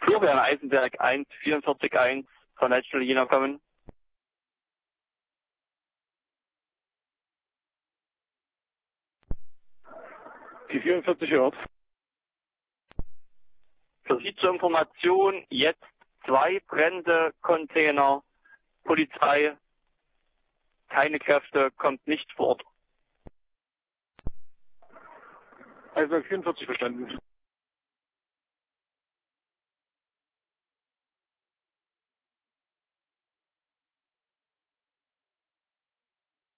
Florian Eisenberg 144.1 von National Jena kommen. Die 44 hört. Für Sie zur Information jetzt 2 brennende Container. Polizei, keine Kräfte, kommt nicht vor Ort. Eisenberg 44 verstanden.